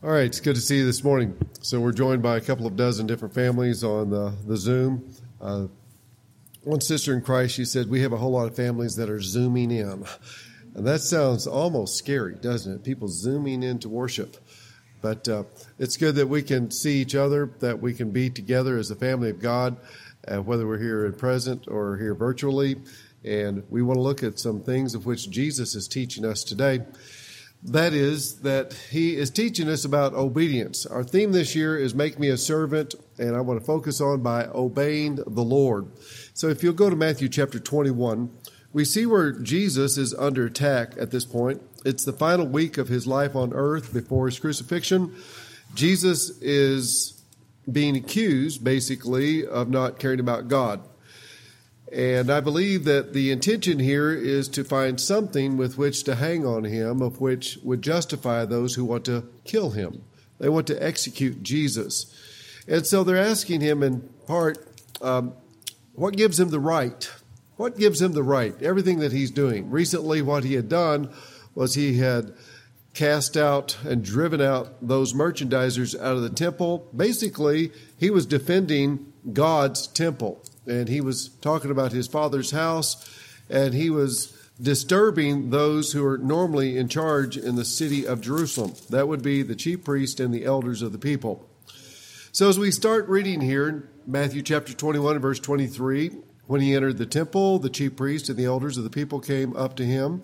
All right, it's good to see you this morning. So we're joined by a couple of dozen different families on the Zoom. One sister in Christ, she said, we have a whole lot of families that are Zooming in. And that sounds almost scary, doesn't it? People Zooming in to worship. But it's good that we can see each other, that we can be together as a family of God, whether we're here in present or here virtually. And we want to look at some things of which Jesus is teaching us today. That is, that he is teaching us about obedience. Our theme this year is Make Me a Servant, and I want to focus on by obeying the Lord. So if you'll go to Matthew chapter 21, we see where Jesus is under attack at this point. It's the final week of his life on earth before his crucifixion. Jesus is being accused, basically, of not caring about God. And I believe that the intention here is to find something with which to hang on him, of which would justify those who want to kill him. They want to execute Jesus. And so they're asking him in part, what gives him the right? What gives him the right? Everything that he's doing. Recently, what he had done was he had cast out and driven out those merchandisers out of the temple. Basically, he was defending God's temple. And he was talking about his father's house, and he was disturbing those who are normally in charge in the city of Jerusalem. That would be the chief priest and the elders of the people. So as we start reading here in Matthew chapter 21, verse 23, when he entered the temple, the chief priest and the elders of the people came up to him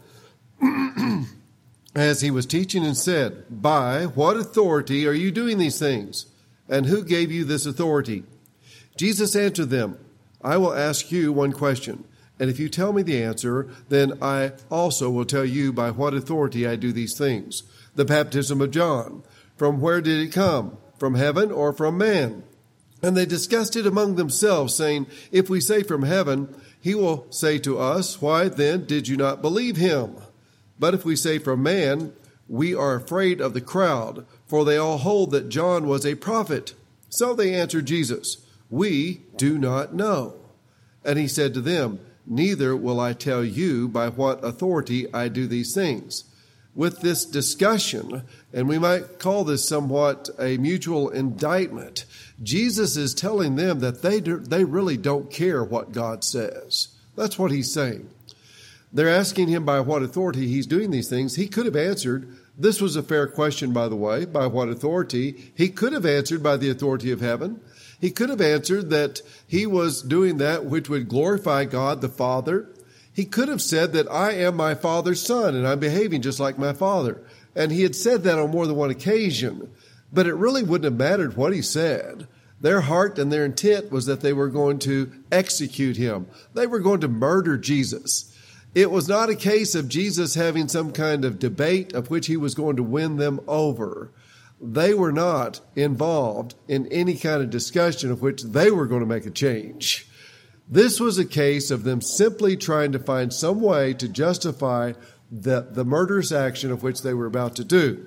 as he was teaching and said, "By what authority are you doing these things? And who gave you this authority?" Jesus answered them, "I will ask you one question, and if you tell me the answer, then I also will tell you by what authority I do these things. The baptism of John, from where did it come? From heaven or from man?" And they discussed it among themselves, saying, "If we say from heaven, he will say to us, 'Why then did you not believe him?' But if we say from man, we are afraid of the crowd, for they all hold that John was a prophet." So they answered Jesus, "We do not know." And he said to them, "Neither will I tell you by what authority I do these things." With this discussion, and we might call this somewhat a mutual indictment, Jesus is telling them that they really don't care what God says. That's what he's saying. They're asking him by what authority he's doing these things. He could have answered, this was a fair question, by the way, by what authority. He could have answered by the authority of heaven. He could have answered that he was doing that which would glorify God the Father. He could have said that I am my Father's son and I'm behaving just like my Father. And he had said that on more than one occasion. But it really wouldn't have mattered what he said. Their heart and their intent was that they were going to execute him. They were going to murder Jesus. It was not a case of Jesus having some kind of debate of which he was going to win them over. They were not involved in any kind of discussion of which they were going to make a change. This was a case of them simply trying to find some way to justify the murderous action of which they were about to do.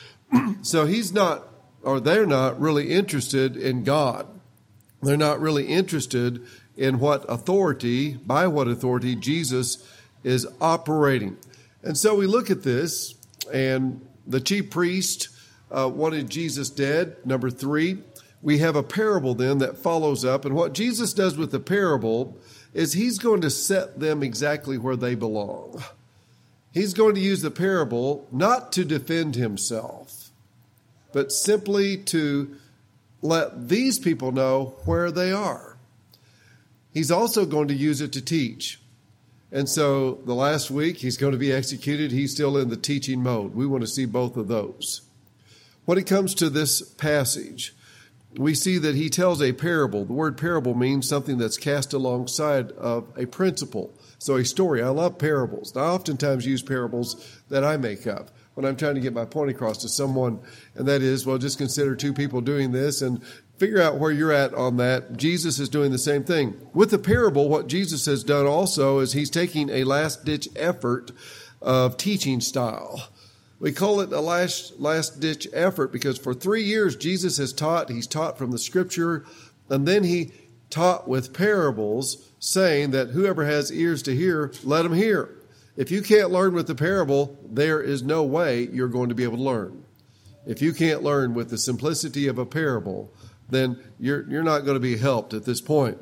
So they're not really interested in God. They're not really interested in by what authority Jesus is operating. And so we look at this, and the chief priest wanted Jesus dead. Number 3, we have a parable then that follows up. And what Jesus does with the parable is he's going to set them exactly where they belong. He's going to use the parable not to defend himself, but simply to let these people know where they are. He's also going to use it to teach. And so the last week he's going to be executed. He's still in the teaching mode. We want to see both of those. When it comes to this passage, we see that he tells a parable. The word parable means something that's cast alongside of a principle. So a story. I love parables. I oftentimes use parables that I make up when I'm trying to get my point across to someone, and that is, well, just consider two people doing this and figure out where you're at on that. Jesus is doing the same thing. With the parable, what Jesus has done also is he's taking a last-ditch effort of teaching style. We call it a last-ditch effort because for 3 years Jesus has taught. He's taught from the Scripture, and then he taught with parables, saying that whoever has ears to hear, let him hear. If you can't learn with the parable, there is no way you're going to be able to learn. If you can't learn with the simplicity of a parable, then you're not going to be helped at this point.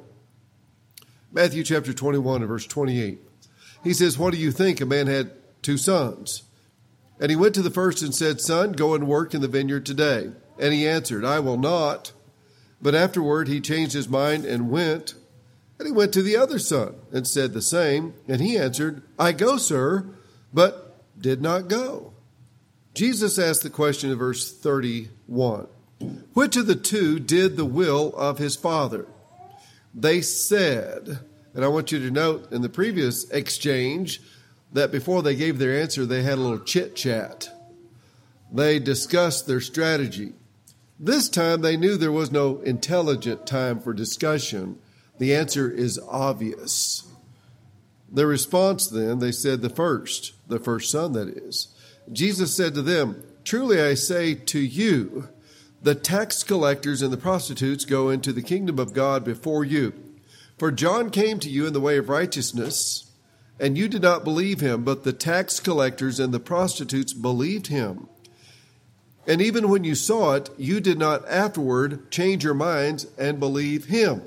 Matthew chapter 21 and verse 28. He says, "What do you think? A man had 2 sons. And he went to the first and said, 'Son, go and work in the vineyard today.' And he answered, 'I will not.' But afterward he changed his mind and went. And he went to the other son and said the same. And he answered, 'I go, sir,' but did not go." Jesus asked the question in verse 31. Which of the 2 did the will of his father? They said, and I want you to note in the previous exchange that before they gave their answer, they had a little chit-chat. They discussed their strategy. This time they knew there was no intelligent time for discussion. The answer is obvious. Their response then, they said the first son that is. Jesus said to them, "Truly I say to you, the tax collectors and the prostitutes go into the kingdom of God before you. For John came to you in the way of righteousness, and you did not believe him, but the tax collectors and the prostitutes believed him. And even when you saw it, you did not afterward change your minds and believe him."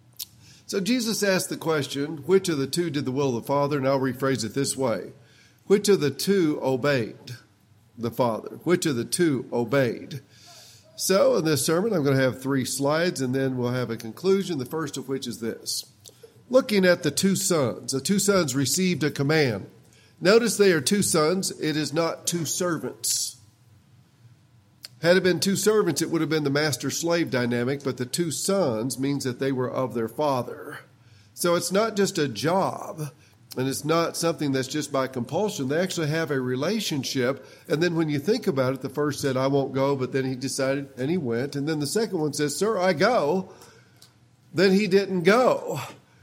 So Jesus asked the question, which of the 2 did the will of the Father? And I'll rephrase it this way. Which of the 2 obeyed the Father? Which of the 2 obeyed? So in this sermon, I'm going to have 3 slides, and then we'll have a conclusion, the first of which is this. Looking at the 2 sons, the 2 sons received a command. Notice they are 2 sons. It is not 2 servants. Had it been 2 servants, it would have been the master-slave dynamic, but the 2 sons means that they were of their father. So it's not just a job, and it's not something that's just by compulsion. They actually have a relationship, and then when you think about it, the first said, "I won't go," but then he decided, and he went. And then the second one says, "Sir, I go." Then he didn't go.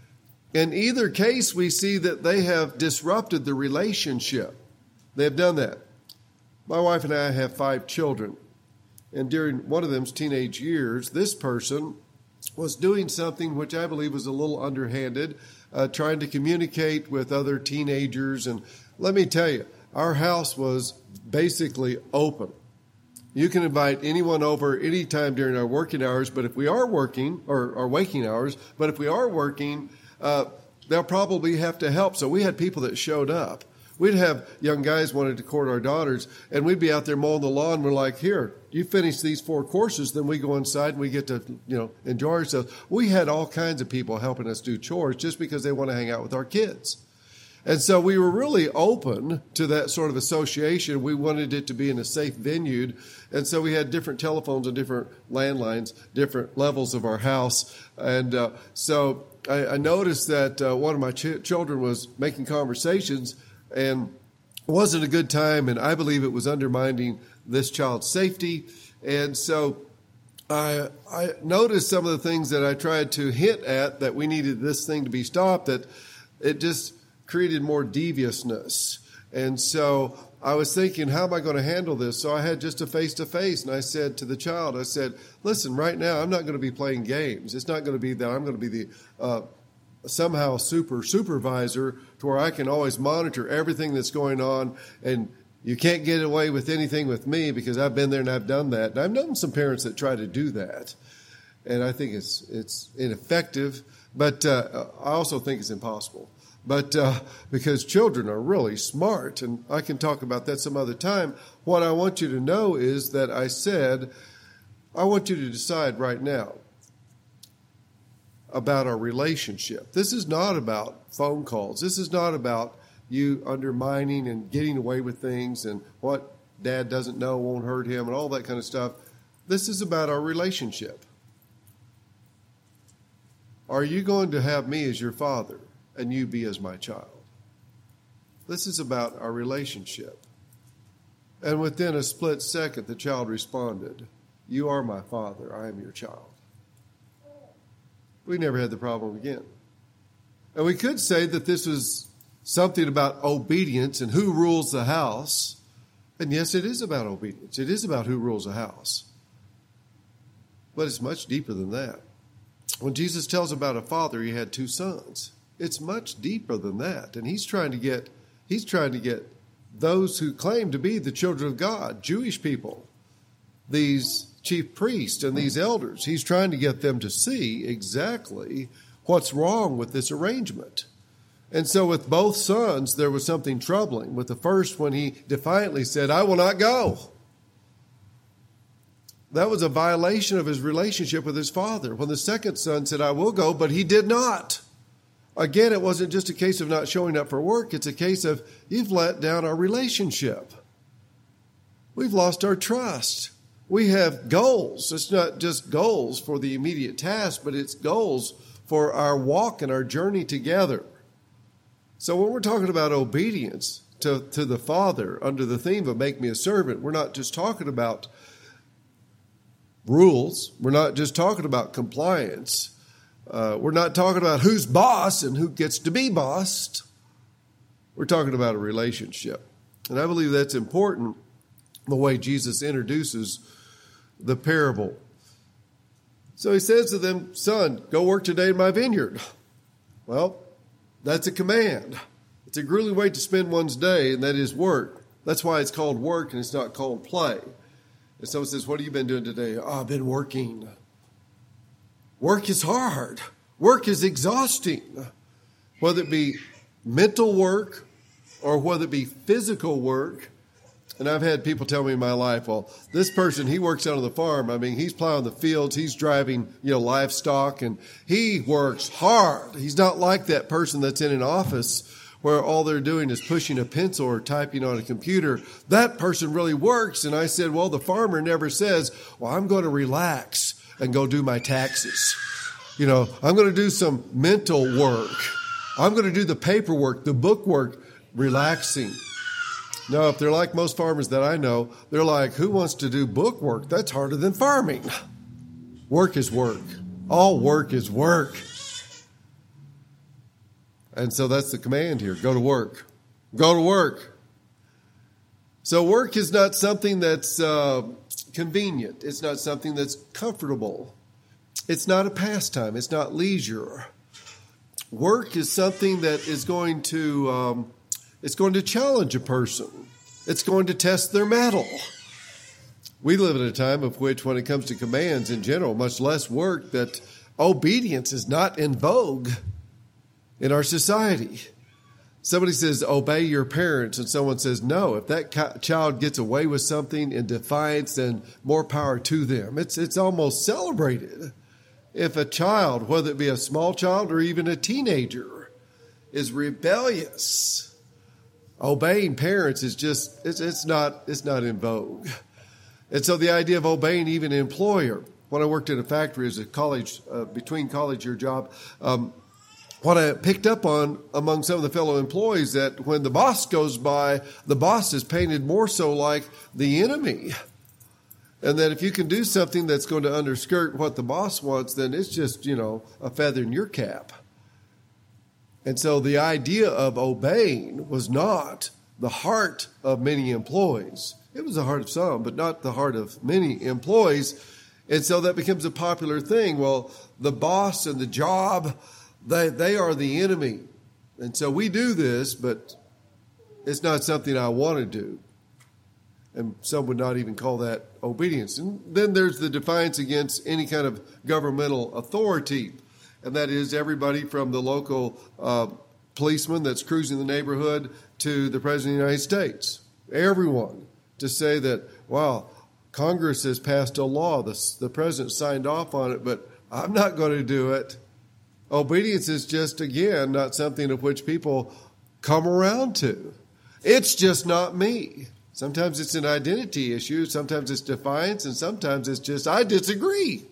In either case, we see that they have disrupted the relationship. They have done that. My wife and I have 5 children. And during one of them's teenage years, this person was doing something which I believe was a little underhanded, trying to communicate with other teenagers. And let me tell you, our house was basically open. You can invite anyone over anytime during our working hours, but if we are working, or our waking hours, but if we are working, they'll probably have to help. So we had people that showed up. We'd have young guys wanted to court our daughters, and we'd be out there mowing the lawn. We're like, "Here, you finish these 4 courses, then we go inside and we get to, enjoy ourselves." We had all kinds of people helping us do chores just because they want to hang out with our kids. And so we were really open to that sort of association. We wanted it to be in a safe venue. And so we had different telephones and different landlines, different levels of our house. And so I noticed that one of my children was making conversations, and it wasn't a good time, and I believe it was undermining this child's safety. And so I noticed some of the things that I tried to hint at, that we needed this thing to be stopped, that it just created more deviousness. And so I was thinking, how am I going to handle this? So I had just a face-to-face, and I said to the child, I said, "Listen, right now I'm not going to be playing games. It's not going to be that I'm going to be the somehow supervisor to where I can always monitor everything that's going on, and you can't get away with anything with me because I've been there and I've done that." And I've known some parents that try to do that, and I think it's ineffective, but I also think it's impossible. But because children are really smart, and I can talk about that some other time. What I want you to know is that I said, I want you to decide right now about our relationship. This is not about phone calls. This is not about you undermining and getting away with things and what dad doesn't know won't hurt him and all that kind of stuff. This is about our relationship. Are you going to have me as your father and you be as my child? This is about our relationship. And within a split second, the child responded, "You are my father, I am your child." We never had the problem again. And we could say that this was something about obedience and who rules the house. And yes, it is about obedience. It is about who rules the house. But it's much deeper than that. When Jesus tells about a father, he had 2 sons. It's much deeper than that. And he's trying to get those who claim to be the children of God, Jewish people, these chief priests and these elders. He's trying to get them to see exactly what's wrong with this arrangement. And so with both sons, there was something troubling. With the first, when he defiantly said, I will not go. That was a violation of his relationship with his father. When the second son said, I will go, but he did not. Again, it wasn't just a case of not showing up for work. It's a case of you've let down our relationship. We've lost our trust. We have goals. It's not just goals for the immediate task, but it's goals for our walk and our journey together. So when we're talking about obedience to the Father under the theme of make me a servant, we're not just talking about rules. We're not just talking about compliance. We're not talking about who's boss and who gets to be bossed. We're talking about a relationship. And I believe that's important, the way Jesus introduces the parable. So he says to them, son, go work today in my vineyard. Well, that's a command. It's a grueling way to spend one's day, and that is work. That's why it's called work and it's not called play. And someone says, what have you been doing today? Oh, I've been working. Work is hard. Work is exhausting. Whether it be mental work or whether it be physical work. And I've had people tell me in my life, well, this person, he works out on the farm. I mean, he's plowing the fields. He's driving, livestock, and he works hard. He's not like that person that's in an office where all they're doing is pushing a pencil or typing on a computer. That person really works. And I said, well, the farmer never says, well, I'm going to relax and go do my taxes. I'm going to do some mental work. I'm going to do the paperwork, the book work, relaxing. No, if they're like most farmers that I know, they're like, who wants to do book work? That's harder than farming. Work is work. All work is work. And so that's the command here. Go to work. Go to work. So work is not something that's convenient. It's not something that's comfortable. It's not a pastime. It's not leisure. Work is something that is going to challenge a person. It's going to test their mettle. We live in a time of which, when it comes to commands in general, much less work, that obedience is not in vogue in our society. Somebody says, obey your parents, and someone says, no. If that child gets away with something in defiance, then more power to them. It's almost celebrated. If a child, whether it be a small child or even a teenager, is rebellious, obeying parents is just, it's not in vogue. And so the idea of obeying even an employer, when I worked in a factory as a between college year job, what I picked up on among some of the fellow employees, that when the boss goes by, the boss is painted more so like the enemy. And that if you can do something that's going to underskirt what the boss wants, then it's just, a feather in your cap. And so the idea of obeying was not the heart of many employees. It was the heart of some, but not the heart of many employees. And so that becomes a popular thing. Well, the boss and the job, they are the enemy. And so we do this, but it's not something I want to do. And some would not even call that obedience. And then there's the defiance against any kind of governmental authority. And that is everybody from the local policeman that's cruising the neighborhood to the President of the United States. Everyone to say that, wow, Congress has passed a law. The President signed off on it, but I'm not going to do it. Obedience is just, again, not something of which people come around to. It's just not me. Sometimes it's an identity issue. Sometimes it's defiance. And sometimes it's just, I disagree.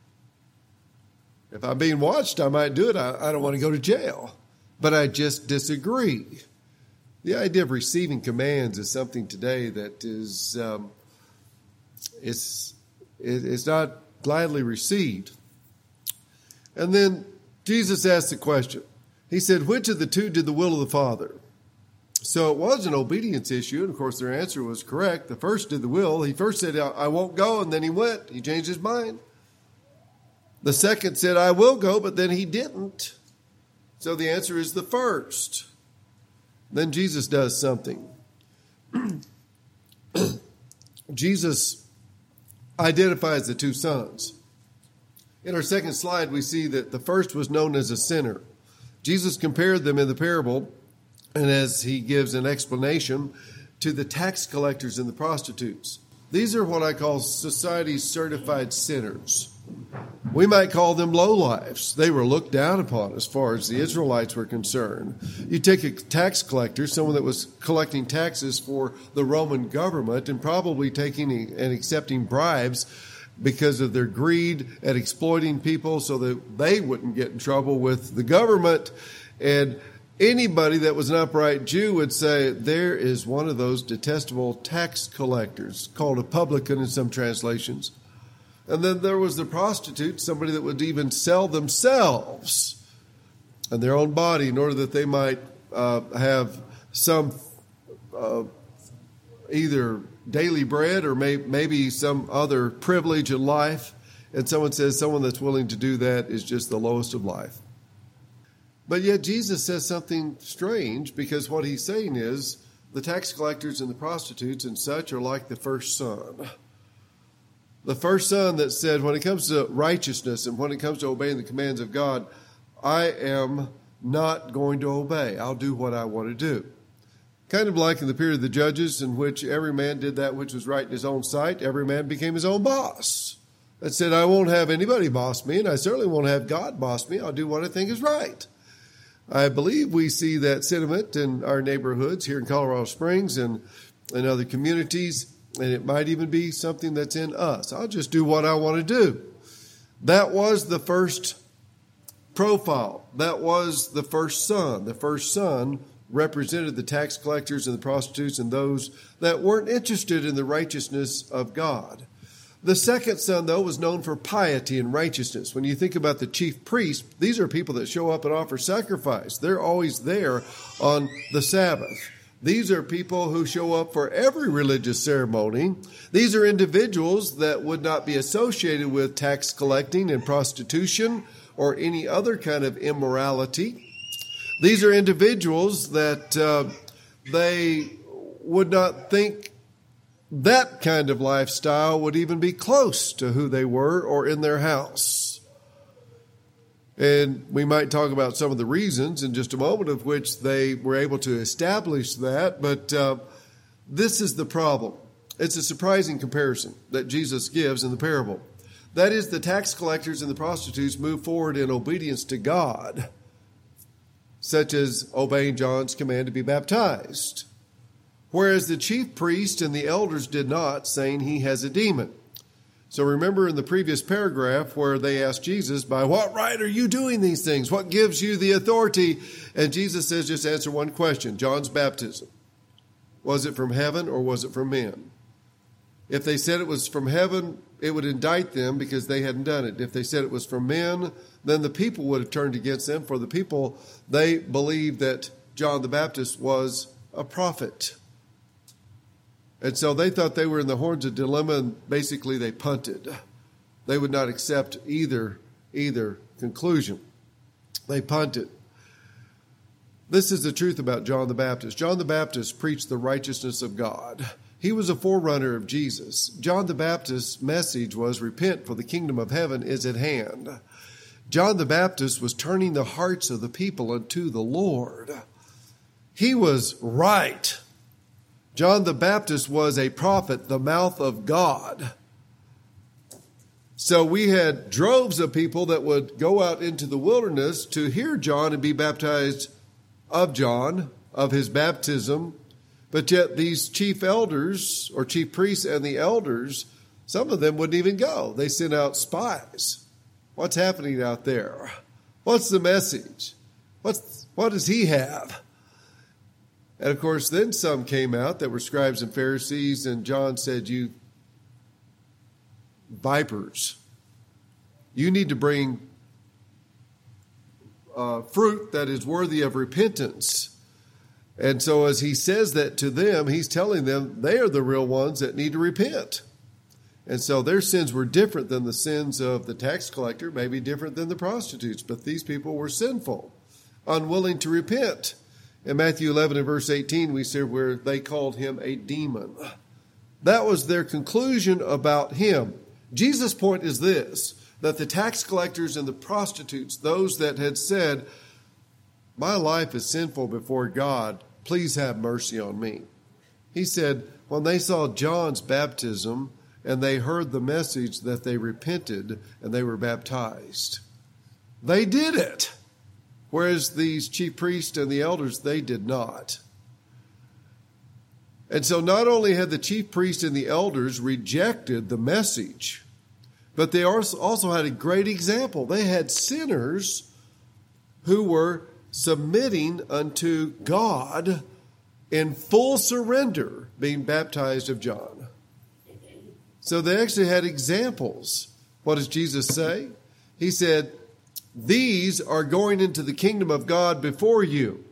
If I'm being watched, I might do it. I don't want to go to jail. But I just disagree. The idea of receiving commands is something today that is, it's not gladly received. And then Jesus asked the question. He said, which of the two did the will of the Father? So it was an obedience issue, and of course their answer was correct. The first did the will. He first said, I won't go, and then he went. He changed his mind. The second said, I will go, but then he didn't. So the answer is the first. Then Jesus does something. Jesus identifies the two sons. In our second slide, we see that the first was known as a sinner. Jesus compared them in the parable, and as he gives an explanation, to the tax collectors and the prostitutes. These are what I call society's certified sinners. We might call them lowlifes. They were looked down upon as far as the Israelites were concerned. You take a tax collector, someone that was collecting taxes for the Roman government and probably taking and accepting bribes because of their greed at exploiting people so that they wouldn't get in trouble with the government. And anybody that was an upright Jew would say, there is one of those detestable tax collectors, called a publican in some translations. And then there was the prostitute, somebody that would even sell themselves and their own body in order that they might have some either daily bread or maybe some other privilege in life. And someone says someone that's willing to do that is just the lowest of life. But yet Jesus says something strange, because what he's saying is the tax collectors and the prostitutes and such are like the first son. The first son that said, when it comes to righteousness and when it comes to obeying the commands of God, I am not going to obey. I'll do what I want to do. Kind of like in the period of the judges, in which every man did that which was right in his own sight. Every man became his own boss. And said, I won't have anybody boss me, and I certainly won't have God boss me. I'll do what I think is right. I believe we see that sentiment in our neighborhoods here in Colorado Springs and in other communities, and it might even be something that's in us. I'll just do what I want to do. That was the first profile. That was the first son. The first son represented the tax collectors and the prostitutes and those that weren't interested in the righteousness of God. The second son, though, was known for piety and righteousness. When you think about the chief priest, these are people that show up and offer sacrifice. They're always there on the Sabbath. These are people who show up for every religious ceremony. These are individuals that would not be associated with tax collecting and prostitution or any other kind of immorality. These are individuals that they would not think that kind of lifestyle would even be close to who they were or in their house. And we might talk about some of the reasons in just a moment of which they were able to establish that. But this is the problem. It's a surprising comparison that Jesus gives in the parable. That is, the tax collectors and the prostitutes move forward in obedience to God, such as obeying John's command to be baptized. Whereas the chief priest and the elders did not, saying he has a demon. So remember in the previous paragraph where they asked Jesus, by what right are you doing these things? What gives you the authority? And Jesus says, just answer one question. John's baptism. Was it from heaven or was it from men? If they said it was from heaven, it would indict them because they hadn't done it. If they said it was from men, then the people would have turned against them. For the people, they believed that John the Baptist was a prophet. And so they thought they were in the horns of dilemma, and basically they punted. They would not accept either conclusion. They punted. This is the truth about John the Baptist. John the Baptist preached the righteousness of God. He was a forerunner of Jesus. John the Baptist's message was, repent, for the kingdom of heaven is at hand. John the Baptist was turning the hearts of the people unto the Lord. He was right. John the Baptist was a prophet, the mouth of God. So we had droves of people that would go out into the wilderness to hear John and be baptized of John, of his baptism. But yet these chief elders or chief priests and the elders, some of them wouldn't even go. They sent out spies. What's happening out there? What's the message? What does he have? And of course, then some came out that were scribes and Pharisees, and John said, you vipers, you need to bring fruit that is worthy of repentance. And so as he says that to them, he's telling them they are the real ones that need to repent. And so their sins were different than the sins of the tax collector, maybe different than the prostitutes, but these people were sinful, unwilling to repent. In Matthew 11 and verse 18, we see where they called him a demon. That was their conclusion about him. Jesus' point is this, that the tax collectors and the prostitutes, those that had said, my life is sinful before God, please have mercy on me. He said, when they saw John's baptism and they heard the message that they repented and they were baptized, they did it. Whereas these chief priests and the elders, they did not. And so not only had the chief priests and the elders rejected the message, but they also had a great example. They had sinners who were submitting unto God in full surrender, being baptized of John. So they actually had examples. What does Jesus say? He said, these are going into the kingdom of God before you.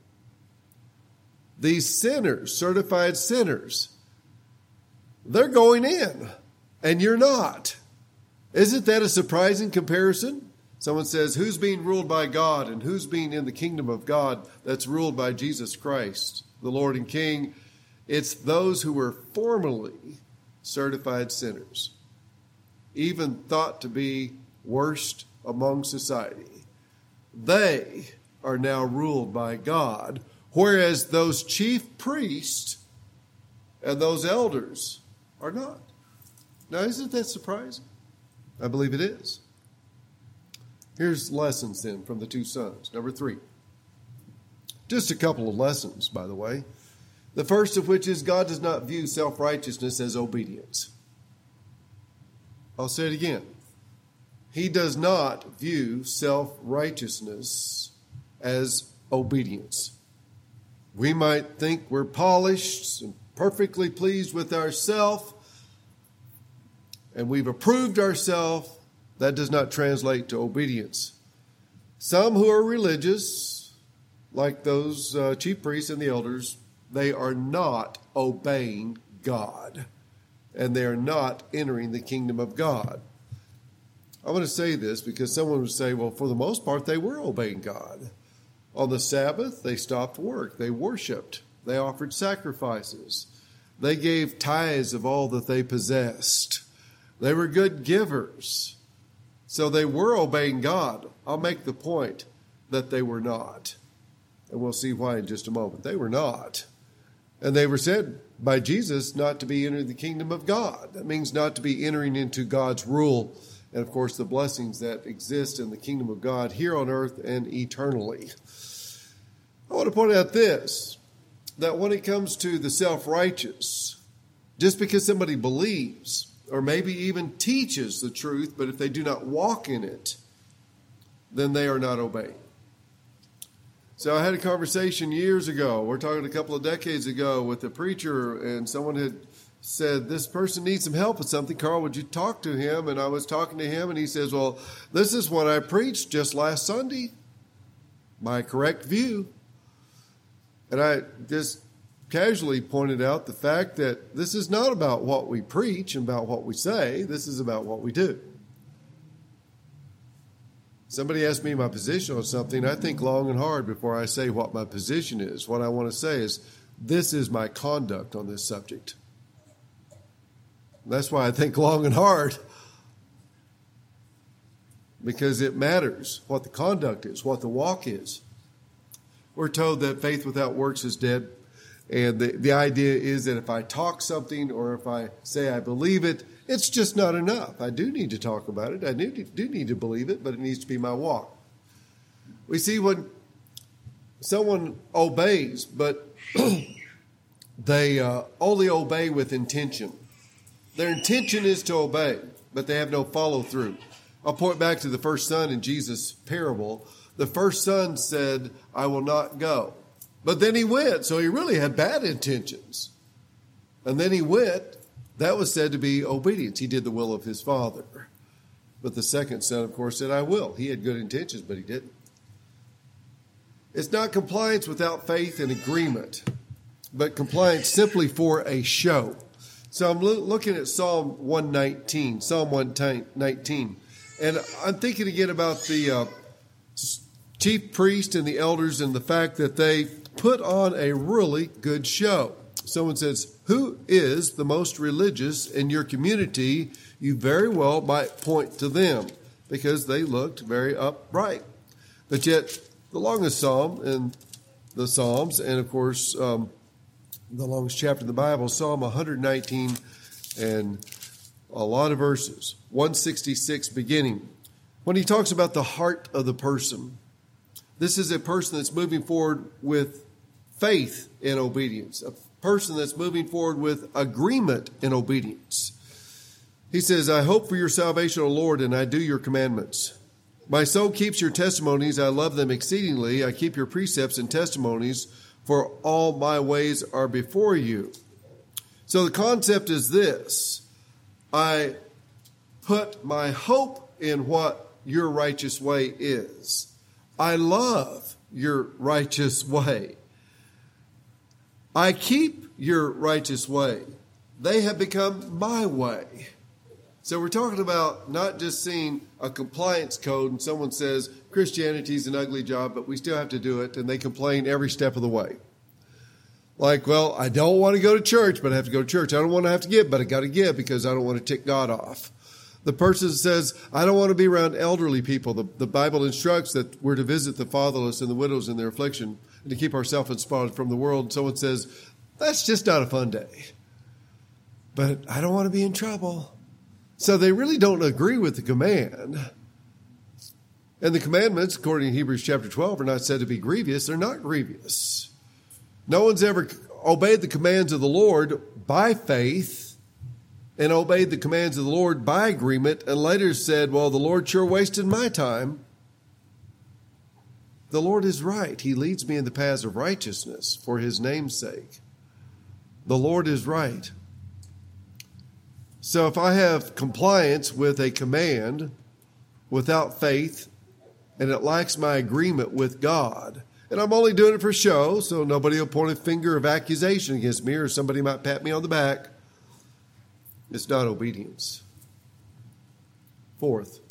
These sinners, certified sinners, they're going in, and you're not. Isn't that a surprising comparison? Someone says, who's being ruled by God and who's being in the kingdom of God that's ruled by Jesus Christ, the Lord and King? It's those who were formerly certified sinners, even thought to be worst among society. They are now ruled by God, whereas those chief priests and those elders are not. Now, isn't that surprising? I believe it is. Here's lessons then from the two sons. Number 3. Just a couple of lessons, by the way. The first of which is God does not view self-righteousness as obedience. I'll say it again. He does not view self-righteousness as obedience. We might think we're polished and perfectly pleased with ourselves, and we've approved ourselves. That does not translate to obedience. Some who are religious, like those chief priests and the elders, they are not obeying God, and they are not entering the kingdom of God. I want to say this because someone would say, well, for the most part, they were obeying God. On the Sabbath, they stopped work. They worshiped. They offered sacrifices. They gave tithes of all that they possessed. They were good givers. So they were obeying God. I'll make the point that they were not. And we'll see why in just a moment. They were not. And they were said by Jesus not to be entering the kingdom of God. That means not to be entering into God's rule and, of course, the blessings that exist in the kingdom of God here on earth and eternally. I want to point out this, that when it comes to the self-righteous, just because somebody believes or maybe even teaches the truth, but if they do not walk in it, then they are not obeying. So I had a conversation years ago, we're talking a couple of decades ago, with a preacher, and someone had said, this person needs some help with something. Carl, would you talk to him? And I was talking to him, and he says, well, this is what I preached just last Sunday, my correct view. And I just casually pointed out the fact that this is not about what we preach and about what we say. This is about what we do. Somebody asked me my position on something. I think long and hard before I say what my position is. What I want to say is, this is my conduct on this subject. That's why I think long and hard. Because it matters what the conduct is, what the walk is. We're told that faith without works is dead. And the idea is that if I talk something or if I say I believe it, it's just not enough. I do need to talk about it. I do need to believe it, but it needs to be my walk. We see when someone obeys, but they only obey with intention. Their intention is to obey, but they have no follow-through. I'll point back to the first son in Jesus' parable. The first son said, I will not go. But then he went, so he really had bad intentions. And then he went. That was said to be obedience. He did the will of his father. But the second son, of course, said, I will. He had good intentions, but he didn't. It's not compliance without faith and agreement, but compliance simply for a show. So I'm looking at Psalm 119, and I'm thinking again about the chief priest and the elders and the fact that they put on a really good show. someone says, who is the most religious in your community? You very well might point to them because they looked very upright. But yet, the longest psalm in the Psalms, and of course, the longest chapter in the Bible, Psalm 119, and a lot of verses, 166 beginning. When he talks about the heart of the person, this is a person that's moving forward with faith in obedience, a person that's moving forward with agreement in obedience. He says, I hope for your salvation, O Lord, and I do your commandments. My soul keeps your testimonies. I love them exceedingly. I keep your precepts and testimonies, for all my ways are before you. So the concept is this. I put my hope in what your righteous way is. I love your righteous way. I keep your righteous way. They have become my way. So we're talking about not just seeing a compliance code and someone says Christianity is an ugly job, but we still have to do it, and they complain every step of the way. Like, well, I don't want to go to church, but I have to go to church. I don't want to have to give, but I got to give because I don't want to tick God off. The person says, I don't want to be around elderly people. The Bible instructs that we're to visit the fatherless and the widows in their affliction and to keep ourselves unspotted from the world. Someone says, that's just not a fun day. But I don't want to be in trouble. So they really don't agree with the command. And the commandments, according to Hebrews chapter 12, are not said to be grievous. They're not grievous. No one's ever obeyed the commands of the Lord by faith and obeyed the commands of the Lord by agreement and later said, well, the Lord sure wasted my time. The Lord is right. He leads me in the paths of righteousness for his name's sake. The Lord is right. So if I have compliance with a command without faith and it lacks my agreement with God, and I'm only doing it for show, so nobody will point a finger of accusation against me or somebody might pat me on the back, it's not obedience. Fourth,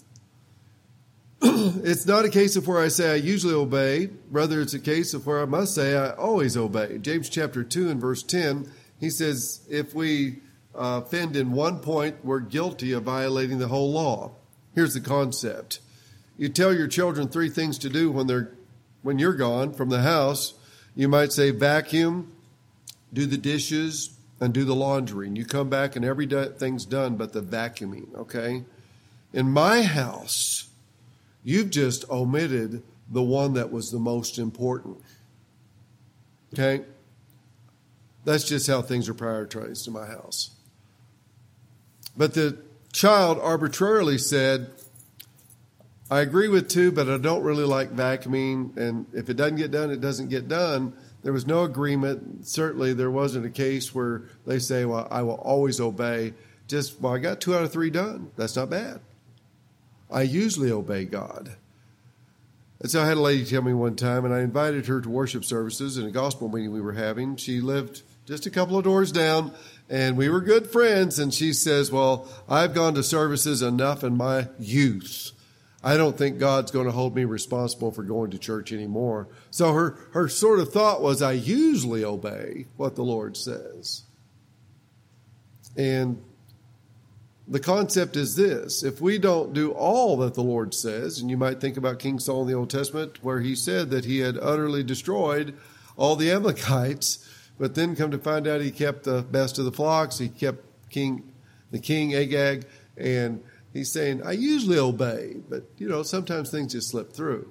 it's not a case of where I say I usually obey. Rather, it's a case of where I must say I always obey. James chapter 2 and verse 10, he says, if we offend in one point, we're guilty of violating the whole law. Here's the concept. You tell your children 3 things to do when you're gone from the house. You might say vacuum, do the dishes, and do the laundry. And you come back and everything's done but the vacuuming, okay? In my house, you've just omitted the one that was the most important, okay? That's just how things are prioritized in my house. But the child arbitrarily said, I agree with 2, but I don't really like vacuuming, and if it doesn't get done, it doesn't get done. There was no agreement. Certainly there wasn't a case where they say, well, I will always obey. Just, well, I got 2 out of 3 done. That's not bad. I usually obey God. And so I had a lady tell me one time, and I invited her to worship services in a gospel meeting we were having. She lived just a couple of doors down, and we were good friends. And she says, well, I've gone to services enough in my youth. I don't think God's going to hold me responsible for going to church anymore. So her sort of thought was, I usually obey what the Lord says. And the concept is this. If we don't do all that the Lord says, and you might think about King Saul in the Old Testament, where he said that he had utterly destroyed all the Amalekites, but then come to find out he kept the best of the flocks. He kept the king Agag, and he's saying, I usually obey, but, sometimes things just slip through.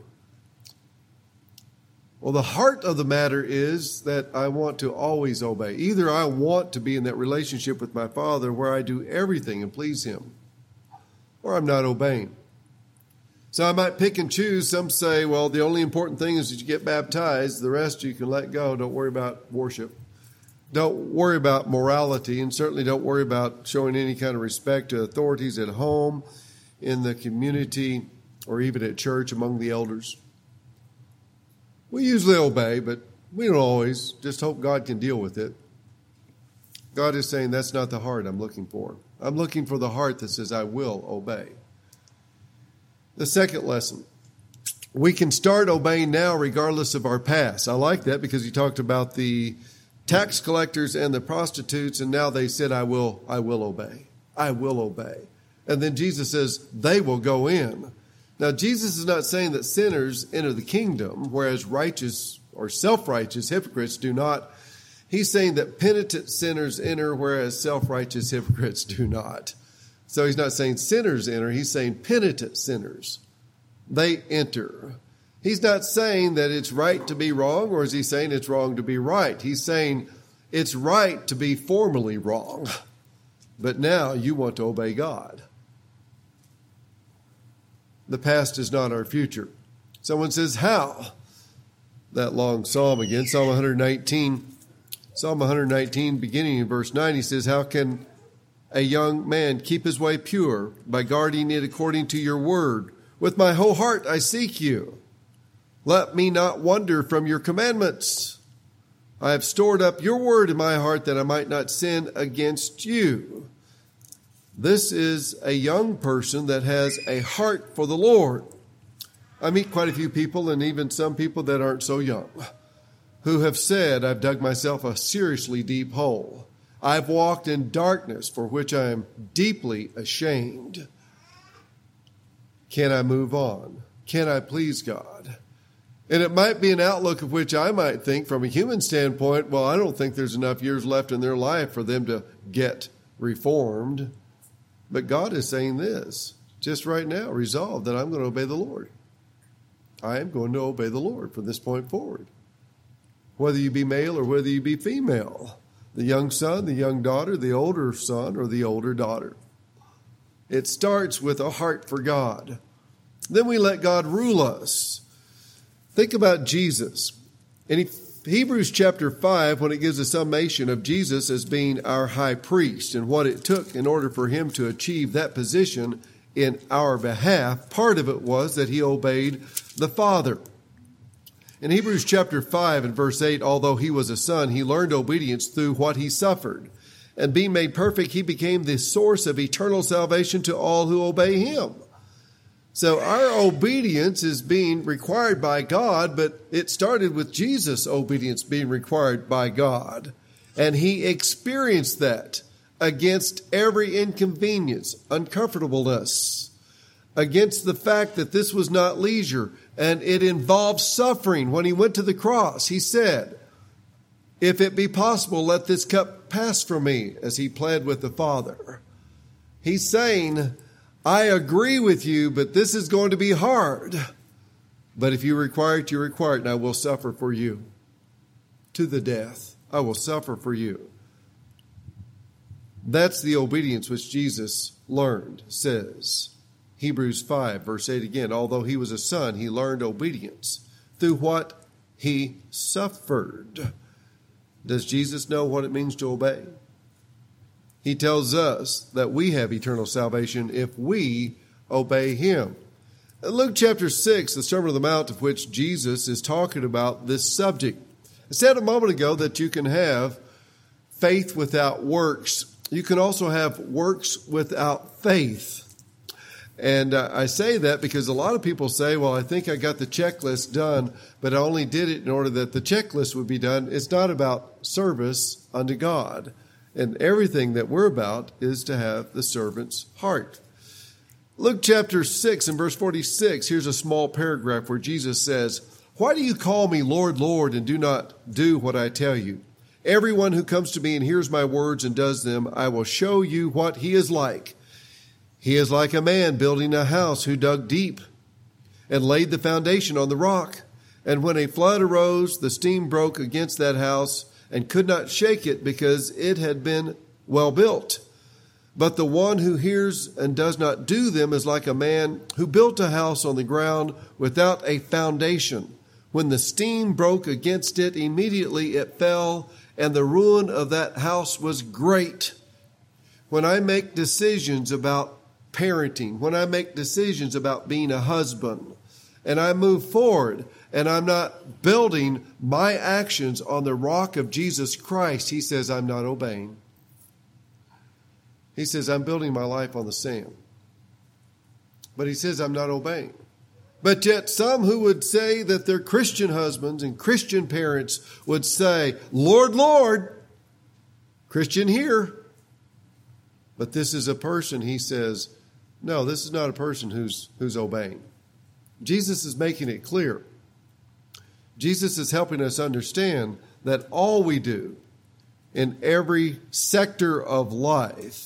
Well, the heart of the matter is that I want to always obey. Either I want to be in that relationship with my Father where I do everything and please him, or I'm not obeying. So I might pick and choose. Some say, well, the only important thing is that you get baptized. The rest you can let go. Don't worry about worship. Don't worry about morality, and certainly don't worry about showing any kind of respect to authorities at home, in the community, or even at church among the elders. We usually obey, but we don't always. Just hope God can deal with it. God is saying that's not the heart I'm looking for. I'm looking for the heart that says I will obey. The second lesson. We can start obeying now regardless of our past. I like that because you talked about the tax collectors and the prostitutes, and now they said, I will obey. I will obey. And then Jesus says, they will go in. Now, Jesus is not saying that sinners enter the kingdom, whereas righteous or self-righteous hypocrites do not. He's saying that penitent sinners enter, whereas self-righteous hypocrites do not. So he's not saying sinners enter. He's saying penitent sinners, they enter. He's not saying that it's right to be wrong, or is he saying it's wrong to be right? He's saying it's right to be formally wrong, but now you want to obey God. The past is not our future. Someone says, how? That long psalm again, Psalm 119. Psalm 119, beginning in verse 9, he says, how can a young man keep his way pure? By guarding it according to your word. With my whole heart I seek you. Let me not wander from your commandments. I have stored up your word in my heart that I might not sin against you. This is a young person that has a heart for the Lord. I meet quite a few people, and even some people that aren't so young, who have said, I've dug myself a seriously deep hole. I've walked in darkness for which I am deeply ashamed. Can I move on? Can I please God? And it might be an outlook of which I might think from a human standpoint, well, I don't think there's enough years left in their life for them to get reformed. But God is saying this, just right now, resolve that I'm going to obey the Lord. I am going to obey the Lord from this point forward. Whether you be male or whether you be female, the young son, the young daughter, the older son, or the older daughter. It starts with a heart for God. Then we let God rule us. Think about Jesus. In Hebrews chapter 5, when it gives a summation of Jesus as being our high priest and what it took in order for him to achieve that position in our behalf, part of it was that he obeyed the Father. In Hebrews chapter 5 and verse 8, although he was a son, he learned obedience through what he suffered. And being made perfect, he became the source of eternal salvation to all who obey him. So our obedience is being required by God, but it started with Jesus' obedience being required by God. And he experienced that against every inconvenience, uncomfortableness, against the fact that this was not leisure, and it involved suffering. When he went to the cross, he said, if it be possible, let this cup pass from me, as he pled with the Father. He's saying, I agree with you, but this is going to be hard. But if you require it, you require it, and I will suffer for you to the death. I will suffer for you. That's the obedience which Jesus learned, says Hebrews 5, verse 8 again. Although he was a son, he learned obedience through what he suffered. Does Jesus know what it means to obey? He tells us that we have eternal salvation if we obey him. In Luke chapter 6, the Sermon on the Mount, of which Jesus is talking about this subject. I said a moment ago that you can have faith without works. You can also have works without faith. And I say that because a lot of people say, well, I think I got the checklist done, but I only did it in order that the checklist would be done. It's not about service unto God. And everything that we're about is to have the servant's heart. Luke chapter 6 and verse 46, here's a small paragraph where Jesus says, why do you call me Lord, Lord, and do not do what I tell you? Everyone who comes to me and hears my words and does them, I will show you what he is like. He is like a man building a house who dug deep and laid the foundation on the rock. And when a flood arose, the steam broke against that house and could not shake it because it had been well built. But the one who hears and does not do them is like a man who built a house on the ground without a foundation. When the steam broke against it, immediately it fell, and the ruin of that house was great. When I make decisions about parenting, when I make decisions about being a husband, and I move forward, and I'm not building my actions on the rock of Jesus Christ, he says, I'm not obeying. He says, I'm building my life on the sand. But he says, I'm not obeying. But yet some who would say that their Christian husbands and Christian parents would say, Lord, Lord, Christian here. But this is a person, he says, no, this is not a person who's obeying. Jesus is making it clear. Jesus is helping us understand that all we do in every sector of life,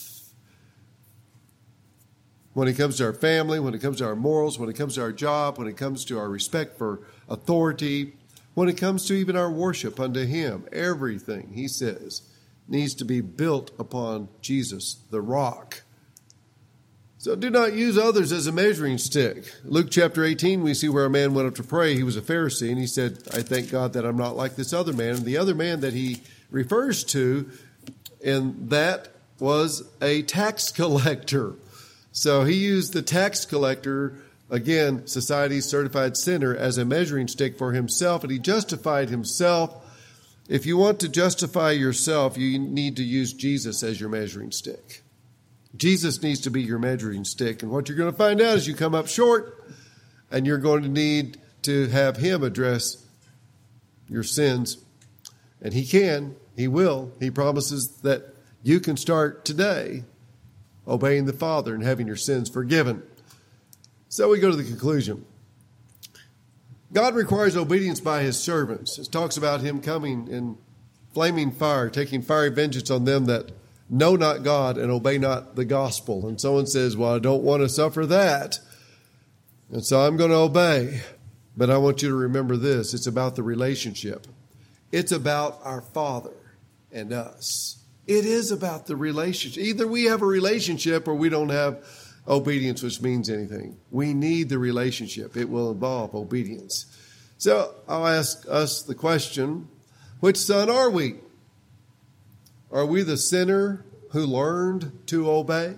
when it comes to our family, when it comes to our morals, when it comes to our job, when it comes to our respect for authority, when it comes to even our worship unto him, everything, he says, needs to be built upon Jesus, the rock. So do not use others as a measuring stick. Luke chapter 18, we see where a man went up to pray. He was a Pharisee, and he said, I thank God that I'm not like this other man. And the other man that he refers to, and that was a tax collector. So he used the tax collector, again, society's certified sinner, as a measuring stick for himself, and he justified himself. If you want to justify yourself, you need to use Jesus as your measuring stick. Jesus needs to be your measuring stick. And what you're going to find out is you come up short, and you're going to need to have him address your sins. And he can. He will. He promises that you can start today obeying the Father and having your sins forgiven. So we go to the conclusion. God requires obedience by his servants. It talks about him coming in flaming fire, taking fiery vengeance on them that know not God and obey not the gospel. And someone says, well, I don't want to suffer that, and so I'm going to obey. But I want you to remember this. It's about the relationship. It's about our Father and us. It is about the relationship. Either we have a relationship or we don't have obedience, which means anything. We need the relationship. It will involve obedience. So I'll ask us the question, which son are we? Are we the sinner who learned to obey?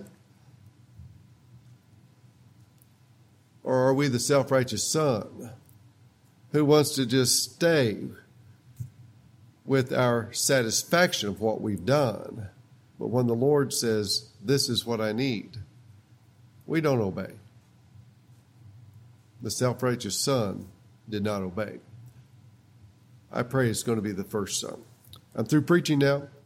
Or are we the self-righteous son who wants to just stay with our satisfaction of what we've done? But when the Lord says, this is what I need, we don't obey. The self-righteous son did not obey. I pray it's going to be the first son. I'm through preaching now.